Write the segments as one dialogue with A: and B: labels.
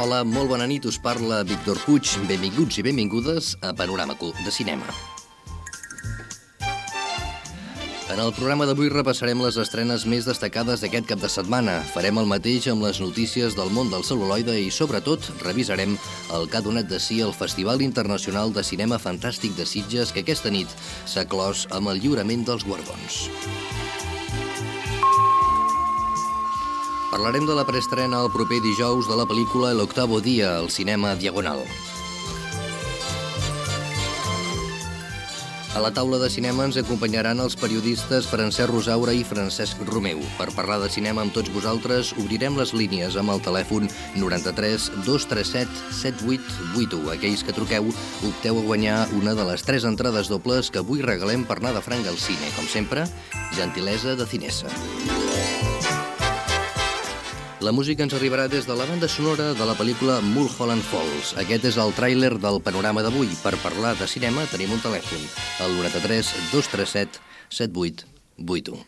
A: Hola, molt bona nit, us parla Víctor Puig. Benvinguts i benvingudes a Panorama de Cinema. En el programa d'avui repassarem les estrenes més destacades d'aquest cap de setmana. Farem el mateix amb les notícies del món del cel·luloide i, sobretot, revisarem el que ha donat de si el Festival Internacional de Cinema Fantàstic de Sitges, que aquesta nit s'ha clos amb el lliurament dels guardons. Parlarem de la preestrena el proper dijous de la pel·lícula El octavo dia al cinema Diagonal. A la taula de cinema ens acompanyaran els periodistes Francesc Rosaura i Francesc Romeu. Per parlar de cinema amb tots vosaltres, obrirem les línies amb el telèfon 93 237 7881. Aquells que truqueu, opteu a guanyar una de les 3 entrades dobles que avui regalem per anar de franc al cine. Com sempre, gentilesa de Cinesa. La música ens arribarà des de la banda sonora de la pel·lícula Mulholland Falls. Aquest és el tràiler del panorama d'avui. Per parlar de cinema tenim un telèfon, el 93 237 7881.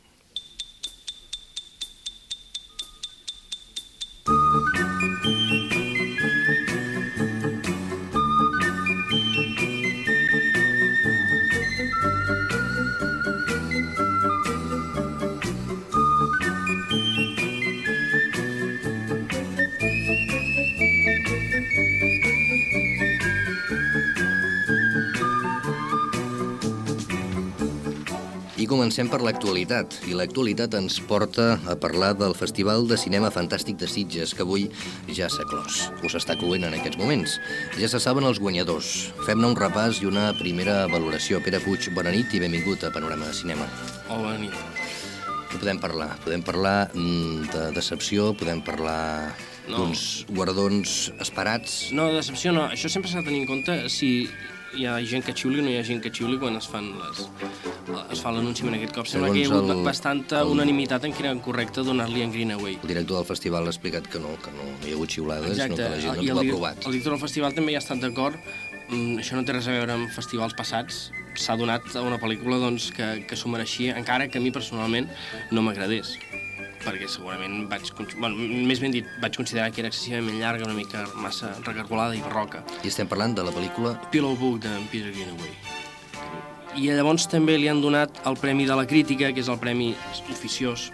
A: I comencem per l'actualitat, i l'actualitat ens porta a parlar del Festival de Cinema Fantàstic de Sitges, que avui ja s'ha clos, o s'està cloent en aquests moments. Ja se saben els guanyadors. Fem-ne un repàs i una primera valoració. Pere Puig, bona nit i benvingut a Panorama de Cinema.
B: Hola, bona nit.
A: Què podem parlar? Podem parlar de decepció, podem parlar d'uns guardons esperats?
B: No, de decepció no. Això sempre s'ha de tenir en compte si hi ha gent que xiuli o no hi ha gent que xiuli quan es fa l'anunci en aquest cop. Sembla que hi ha hagut bastanta unanimitat en que era correcte donar-li en Greenaway.
A: El director del festival ha explicat que no hi ha hagut xiulades, sinó que la gent no l'ha aprovat.
B: El director del festival també hi ha estat d'acord. Això no té res a veure amb festivals passats. S'ha donat a una pel·lícula que s'ho mereixia, encara que a mi personalment no m'agradés. Perquè segurament vaig considerar que era excessivament llarga, una mica massa recargolada i barroca.
A: I estem parlant de la pel·lícula
B: Pillow Book de Peter Greenaway. I llavors també li han donat el Premi de la Crítica, que és el premi oficiós.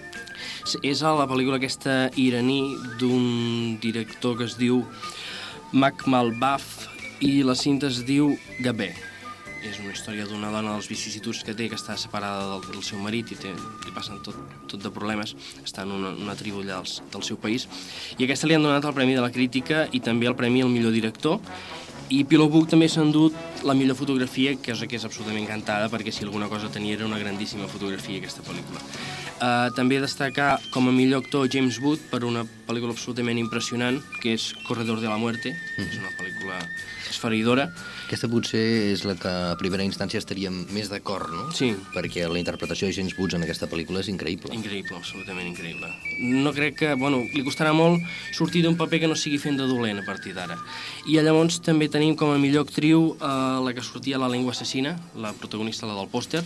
B: És a la pel·lícula aquesta iraní d'un director que es diu Makhmalbaf i la cinta es diu Gabé. És una història d'una dona dels vicissituds que té, que està separada del seu marit i li passen tot de problemes. Està en una tribu allà del seu país. I aquesta li han donat el Premi de la Crítica i també el Premi al millor director. I Pillow Book també s'ha endut la millor fotografia, que és absolutament encantada, perquè si alguna cosa tenia era una grandíssima fotografia, aquesta pel·lícula. També destacar com a millor actor James Wood per una pel·lícula absolutament impressionant, que és Corredor de la Muerte, que és una pel·lícula esfereïdora.
A: Aquesta potser és la que a primera instància estaríem més d'acord, no?
B: Sí.
A: Perquè la interpretació de James Woods en aquesta pel·lícula és increïble.
B: Increïble, absolutament increïble. No crec que... li costarà molt sortir d'un paper que no sigui fent de dolent a partir d'ara. I llavors també tenim com a millor actriu la que sortia a La llengua assassina, la protagonista, la del pòster,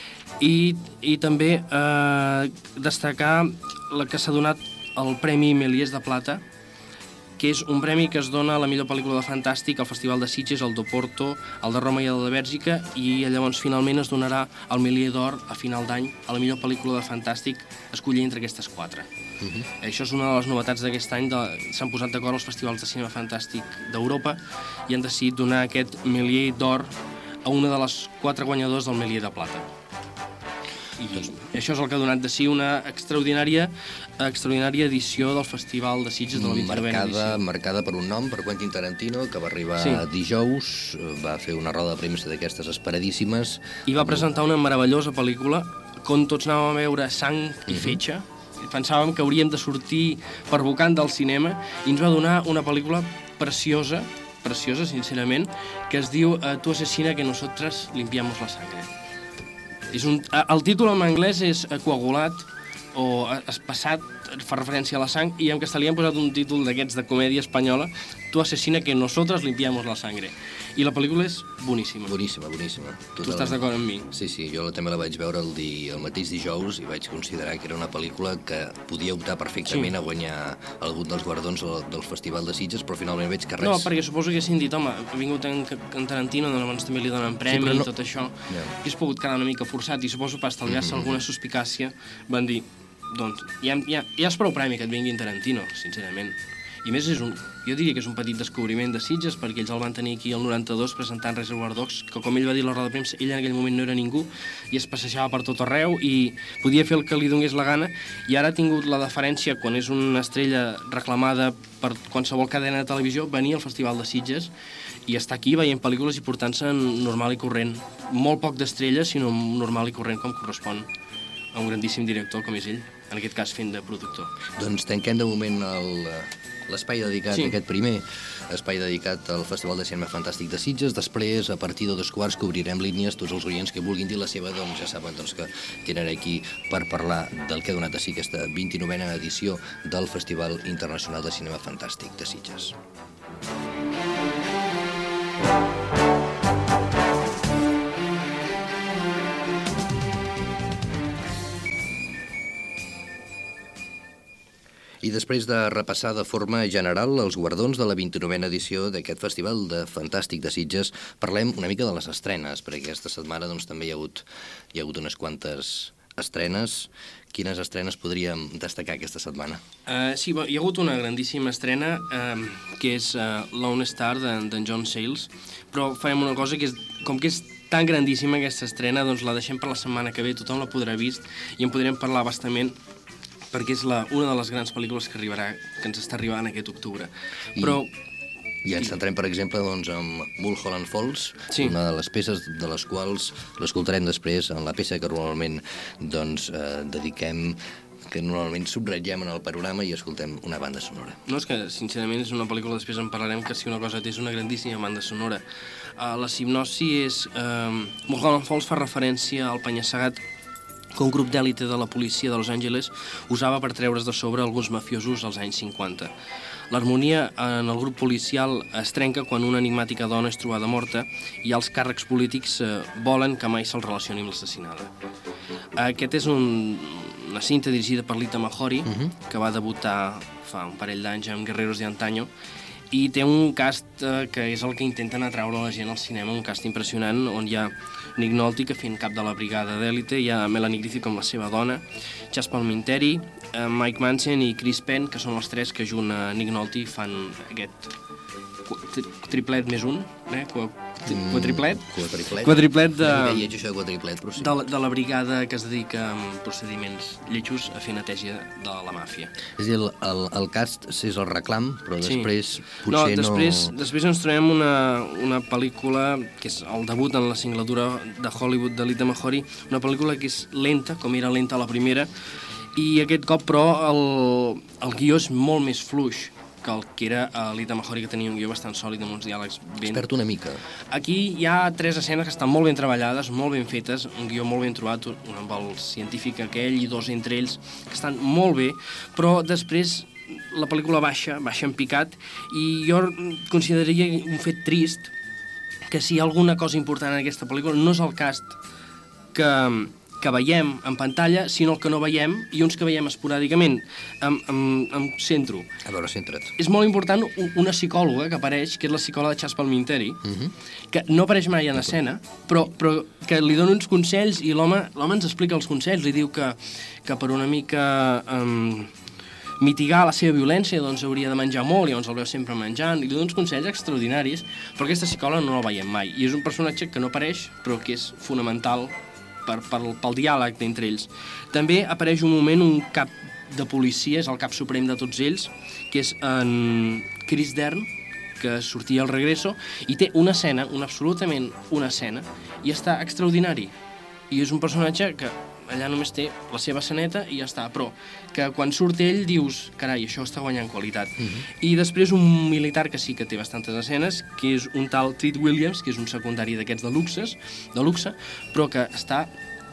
B: i també destacar la que s'ha donat el Premi Méliès de Plata, que és un premi que es dona a la millor pel·lícula de fantàstic al Festival de Sitges, el d'Oporto, el de Roma i el de Bèlgica, i llavors finalment es donarà el Méliès d'Or a final d'any a la millor pel·lícula de fantàstic, escollir entre aquestes 4. Això és una de les novetats d'aquest any. S'han posat d'acord els festivals de cinema fantàstic d'Europa i han decidit donar aquest Méliès d'Or a una de les 4 guanyadors del Méliès de Plata. I això és el que ha donat de si una extraordinària edició del Festival de Sitges de la 29a edició.
A: Marcada per un nom, per Quentin Tarantino, que va arribar dijous, va fer una roda de premsa d'aquestes esperadíssimes.
B: I va presentar una meravellosa pel·lícula, on tots anàvem a veure sang i fetge. Pensàvem que hauríem de sortir pervocant del cinema, i ens va donar una pel·lícula preciosa, sincerament, que es diu Tu asesina que nosotras limpiamos la sangre. El títol en anglès és Coagulat, o Espassat, fa referència a la sang, i en castellà han posat un títol d'aquests de comèdia espanyola tu asesina que nosotros limpiamos la sangre. I la pel·lícula és boníssima.
A: Boníssima, boníssima.
B: Tu estàs d'acord amb mi?
A: Sí, jo també la vaig veure el mateix dijous i vaig considerar que era una pel·lícula que podia optar perfectament a guanyar algun dels guardons del Festival de Sitges, però finalment veig que res.
B: No, perquè suposo que haguessin dit, home, ha vingut en Tarantino, doncs també li donen premi i tot això. I has pogut quedar una mica forçat i suposo per estalviar-se alguna suspicàcia van dir, doncs, ja és prou premi que et vingui en Tarantino, sincerament. I més, jo diria que és un petit descobriment de Sitges, perquè ells el van tenir aquí el 92 presentant Reservoir Dogs, que com ell va dir a la roda de premsa, ell en aquell moment no era ningú i es passejava per tot arreu i podia fer el que li donés la gana, i ara ha tingut la deferència, quan és una estrella reclamada per qualsevol cadena de televisió, venir al Festival de Sitges i estar aquí veient pel·lícules i portant-se normal i corrent. Molt poc d'estrella, sinó normal i corrent, com correspon a un grandíssim director com és ell, en aquest cas fent de productor.
A: Doncs tanquem de moment l'espai dedicat a aquest primer espai dedicat al Festival de Cinema Fantàstic de Sitges. Després, a partir de 2:15, cobrirem línies. Tots els oients que vulguin dir la seva, doncs ja saben que tenen aquí per parlar del que ha donat a si aquesta 29a edició del Festival Internacional de Cinema Fantàstic de Sitges. I després de repassar de forma general els guardons de la 29a edició d'aquest Festival de Fantàstic de Sitges, parlem una mica de les estrenes, perquè aquesta setmana també hi ha hagut unes quantes estrenes. Quines estrenes podríem destacar aquesta setmana?
B: Sí, hi ha hagut una grandíssima estrena, que és Lone Star, d'en John Sayles, però farem una cosa, que és, com que és tan grandíssima aquesta estrena, doncs la deixem per la setmana que ve, tothom la podrà vist i en podrem parlar bastament, perquè és una de les grans pel·lícules que ens està arribant aquest octubre.
A: I ens centrem, per exemple, en Mulholland Falls, una de les peces de les quals l'escoltarem després en la peça que normalment dediquem, que normalment subratllem en el panorama i escoltem una banda sonora.
B: No, és que sincerament és una pel·lícula, després en parlarem, que si una cosa té és una grandíssima banda sonora. La hipnosi és... Mulholland Falls fa referència al penya-segat que un grup d'èlite de la policia de Los Angeles usava per treure's de sobre alguns mafiosos als anys 50. L'harmonia en el grup policial es trenca quan una enigmàtica dona és trobada morta i els càrrecs polítics volen que mai se'ls relacioni amb l'assassinada. Aquest és una cinta dirigida per Lita Mahori, que va debutar fa un parell d'anys amb Guerreros de Antaño, i té un cast que és el que intenten atraure la gent al cinema, un cast impressionant, on hi ha Nick Nolte, que fent cap de la brigada d'èlite, hi ha Melanie Griffith com la seva dona, Chas Palminteri, Mike Manson i Chris Penn, que són els tres que junt a Nick Nolte fan aquest triplet més un, quadriplet de la brigada que es dedica a procediments lletjos a fer neteja de la màfia.
A: És a dir, el cast és el reclam, però després potser no...
B: Després ens trobem una pel·lícula que és el debut en la singladura de Hollywood de Lita Mahori, una pel·lícula que és lenta, com era lenta la primera, i aquest cop, però, el guió és molt més fluix que el que era Lita Mahori, que tenia un guió bastant sòlid amb uns diàlegs ben...
A: Es perd una mica.
B: Aquí hi ha 3 escenes que estan molt ben treballades, molt ben fetes, un guió molt ben trobat, un amb el científic aquell i 2 entre ells, que estan molt bé, però després la pel·lícula baixa en picat, i jo consideraria un fet trist que si hi ha alguna cosa important en aquesta pel·lícula no és el cast que veiem en pantalla, sinó el que no veiem i uns que veiem esporàdicament. Em centro.
A: A veure, centra't.
B: És molt important una psicòloga que apareix, que és la psicòloga de Chas Palminteri, que no apareix mai en escena, però que li dona uns consells i l'home ens explica els consells, li diu que per una mica mitigar la seva violència doncs hauria de menjar molt i llavors el veu sempre menjant, i li dona uns consells extraordinaris, però aquesta psicòloga no la veiem mai, i és un personatge que no apareix però que és fonamental pel diàleg d'entre ells. També apareix un moment un cap de policia, és el cap suprem de tots ells, que és en Chris Dern, que sortia al Regreso, i té una escena, absolutament una escena, i està extraordinari. I és un personatge que allà només té la seva esceneta i ja està, però que quan surt ell dius, carai, això està guanyant qualitat. I després un militar que sí que té bastantes escenes, que és un tal Treat Williams, que és un secundari d'aquests de luxe, però que està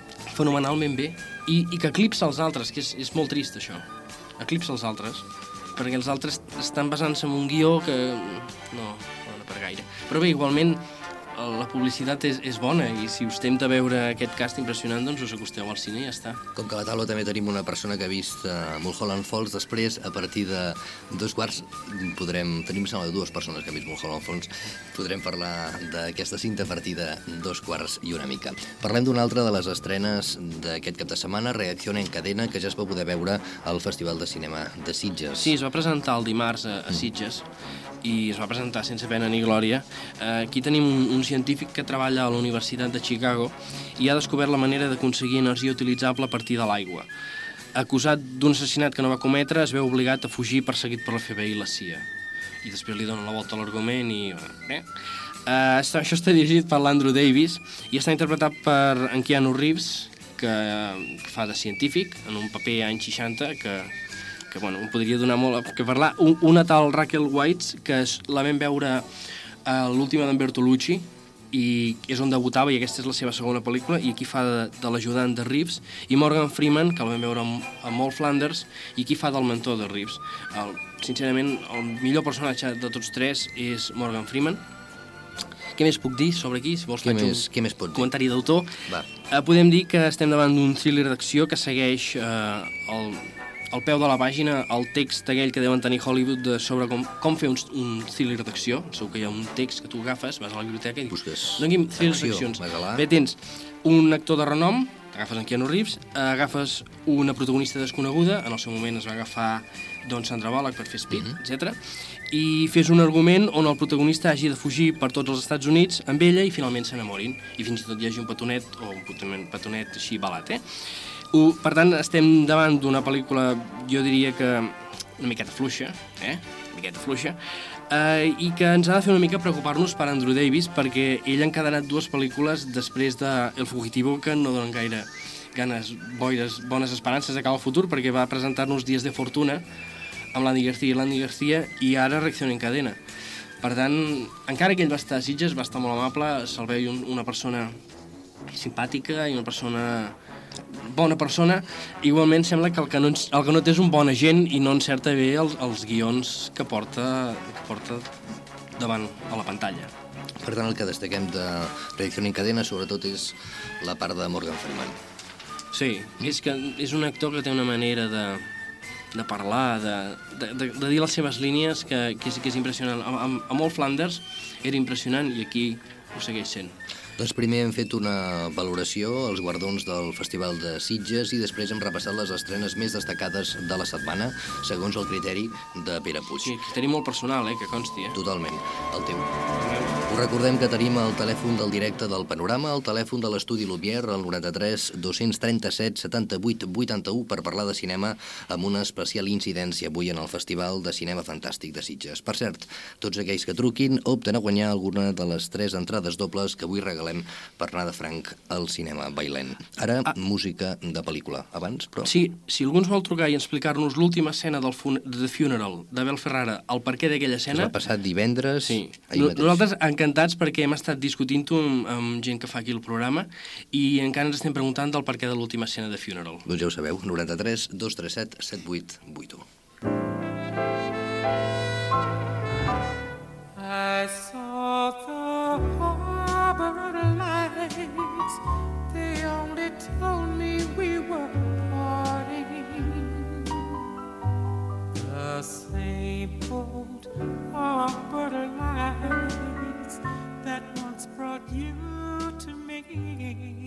B: fenomenalment bé i que eclipsa els altres, que és molt trist això. Eclipsa els altres. perquè els altres estan basant-se en un guió que no dona per gaire. Però bé, igualment, la publicitat és bona i si us tempta veure aquest cast impressionant, doncs us acosteu al cine i ja està.
A: Com que a la taula també tenim una persona que ha vist Mulholland Falls, després, a partir de 2:15, tenim, sembla, 2 persones que han vist Mulholland Falls, podrem parlar d'aquesta cinta a partir de 2:15 i una mica. Parlem d'una altra de les estrenes d'aquest cap de setmana, Reacción en cadena, que ja es va poder veure al Festival de Cinema de Sitges.
B: Sí, es va presentar el dimarts a Sitges i es va presentar sense pena ni glòria. Aquí tenim un científic que treballa a la Universitat de Chicago i ha descobert la manera d'aconseguir energia utilitzable a partir de l'aigua. Acusat d'un assassinat que no va cometre, es veu obligat a fugir perseguit per la FBI i la CIA. I després li donen la volta a l'argument i... Això està dirigit per l'Andrew Davis i està interpretat per en Keanu Reeves, que fa de científic en un paper anys 60 que bueno, em podria donar molt que parlar. Una tal Raquel Weitz, que la vam veure a l'última d'en Bertolucci, i és on debutava, i aquesta és la seva segona pel·lícula, i aquí fa de l'ajudant de Reeves, i Morgan Freeman, que el vam veure a Moll Flanders, i aquí fa del mentor de Reeves. Sincerament, el millor personatge de tots tres és Morgan Freeman. Què més puc dir sobre aquí? Si vols
A: Què més pots dir?
B: Comentari d'autor. Podem dir que estem davant d'un thriller d'acció que segueix al peu de la pàgina el text aquell que deuen tenir Hollywood sobre com fer un thriller d'acció. Segur que hi ha un text que tu agafes, vas a la biblioteca i
A: busques
B: doni'm thrillers d'accions. Bé, tens un actor de renom, agafes en Keanu Reeves, agafes una protagonista desconeguda, en el seu moment es va agafar Sandra Bullock per fer Speed, etc. I fes un argument on el protagonista hagi de fugir per tots els Estats Units amb ella i finalment s'enamorin. I fins i tot hi hagi un petonet, o un petonet així balat, Per tant, estem davant d'una pel·lícula, jo diria que una miqueta fluixa, i que ens ha de fer una mica preocupar-nos per Andrew Davis, perquè ell ha encadenat 2 pel·lícules després de El Fugitivo que no donen gaire bones esperances de cara al futur, perquè va presentar-nos Días de Fortuna amb l'Andy García i ara Reacción en cadena. Per tant, encara que ell va estar a Sitges, va estar molt amable, se'l veu una persona simpàtica i una bona persona. Igualment sembla que el que no té és un bon agent i no encerta bé els guions que porta davant a la pantalla.
A: Per tant, el que destaquem de Reacción en cadena sobretot és la part de Morgan Freeman.
B: Sí, és que és un actor que té una manera de parlar, de dir les seves línies que és impressionant. A Moll Flanders era impressionant i aquí ho segueix sent.
A: Doncs primer hem fet una valoració als guardons del Festival de Sitges i després hem repassat les estrenes més destacades de la setmana, segons el criteri de Pere Puig.
B: Sí, criteri molt personal, que consti.
A: Totalment, el teu. Us recordem que tenim el telèfon del directe del Panorama, el telèfon de l'Estudi Lumière, el 93 237 78 81, per parlar de cinema amb una especial incidència avui en el Festival de Cinema Fantàstic de Sitges. Per cert, tots aquells que truquin opten a guanyar alguna de les 3 entrades dobles que avui regalem per anar de franc al cinema bailent. Ara, música de pel·lícula. Abans, però...
B: Sí, si algú ens vol trucar i explicar-nos l'última escena de The Funeral, d'Abel Ferrara, el perquè d'aquella escena...
A: Es va passar divendres...
B: Sí. Nosaltres encantats perquè hem estat discutint-ho amb gent que fa aquí el programa i encara ens estem preguntant del perquè de l'última escena de Funeral.
A: Doncs ja ho sabeu, 93 237 7881.
C: I saw the harbor lights, they only told me we were parting. The same old harbor lights that once brought you to me.